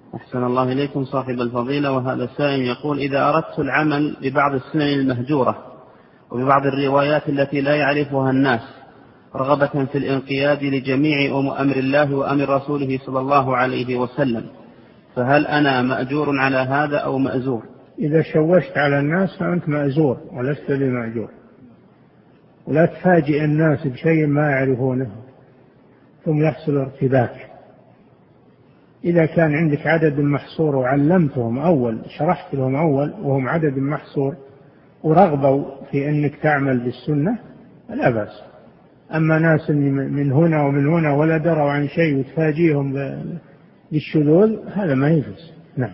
أحسن الله إليكم صاحب الفضيلة. وهذا السائل يقول: إذا أردت العمل ببعض السنن المهجورة وببعض الروايات التي لا يعرفها الناس رغبة في الانقياد لجميع أمر الله وأمر رسوله صلى الله عليه وسلم، فهل أنا مأجور على هذا أو مأزور؟ إذا شوشت على الناس فأنت مأزور ولست بمأجور، ولا تفاجئ الناس بشيء ما يعرفونه ثم يحصل ارتباك. إذا كان عندك عدد محصور وعلمتهم أول، شرحت لهم أول وهم عدد محصور ورغبوا في أنك تعمل بالسنة لا بأس. أما ناس من هنا ومن هنا ولا دروا عن شيء وتفاجئهم بالشذوذ، هذا ما يجوز. نعم.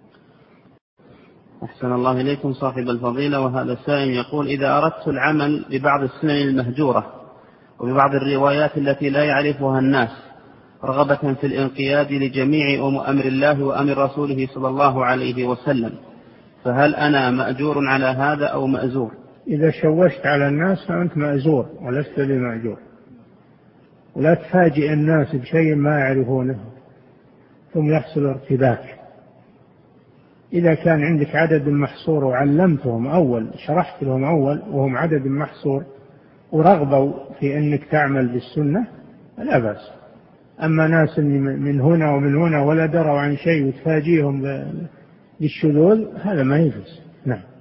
أحسن الله إليكم صاحب الفضيلة. وهذا السائل يقول: إذا أردت العمل ببعض السنن المهجورة وببعض الروايات التي لا يعرفها الناس رغبة في الانقياد لجميع أمر الله وأمر رسوله صلى الله عليه وسلم، فهل أنا مأجور على هذا أو مأزور؟ إذا شوشت على الناس فأنت مأزور ولست بمأجور، ولا تفاجئ الناس بشيء ما يعرفونه ثم يحصل ارتباك. إذا كان عندك عدد محصور وعلمتهم أول، شرحت لهم أول وهم عدد محصور ورغبوا في أنك تعمل بالسنة لا بأس. أما ناس من هنا ومن هنا ولا دروا عن شيء وتفاجئهم بالشذوذ، هذا ما يجوز. نعم.